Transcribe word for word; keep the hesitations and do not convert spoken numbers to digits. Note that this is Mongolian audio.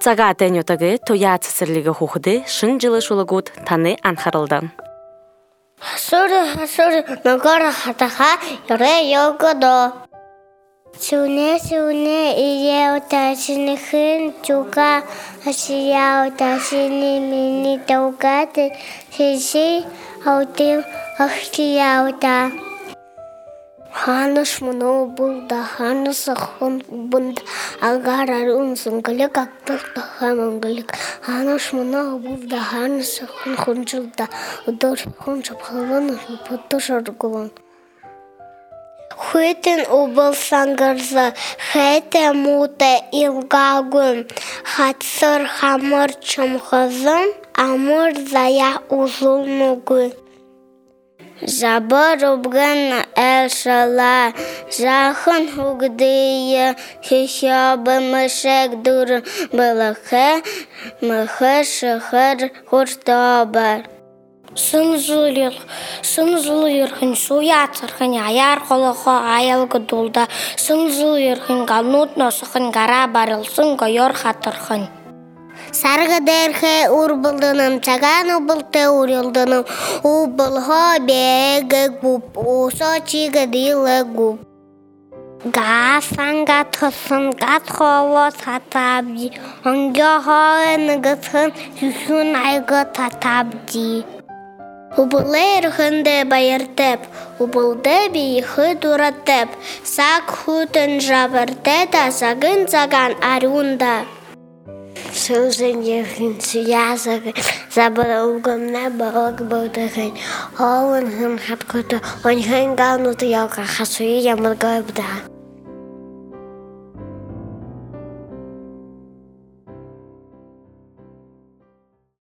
Сага тәнетігі тоя цісірлігі хухыды шын жылы шулығуд таны анхарылдан. Хасуры, хасуры, нагора хатаха, юре йогодо. Суне, суне, ие утасini хын чука, асия утасini мини таугаты, сиси аутим ахтия ута. Ханаш мно булда, ханас ахон бунда, агара унсын галик актылта хамангалик. Ханаш мно булда, ханас ахон хунчулда, удар хунчап халван, потушаргулан. Хуйтен убыл сангарза, хэте муте илгагун, хатсыр хамыр чумхазын, амур зая узулнугун. Жабыр убгын элшала, жахын хугдые, хищабы мышек дур, былахэ, мыхэ шыхыр хуртобар. Сын жылыр, сын жылырхын суятсырхын аяр қолықы аялғы долда, сын жылырхын галнут носықын гара барылсын гойор хатырхын. Сарғы дәрхе урбылдыным, чаган убылты урылдыным, убылға бәгі гуп, усо чигі дилы гуп. Гасанга тұсын гат қолы татабди, онге ғалы ғытын жүхін айғы татабди. Убылыр хынды байыртып, убылды бейхы дуратып, сақ хүтін жабырды да сағын саған арунда. Сөзін ехін сиясығын, забыра ұғымна бағық бұлдығын, олын хын хат күті, он хын ғалнуты яуға қасуы ямыр ғайбда.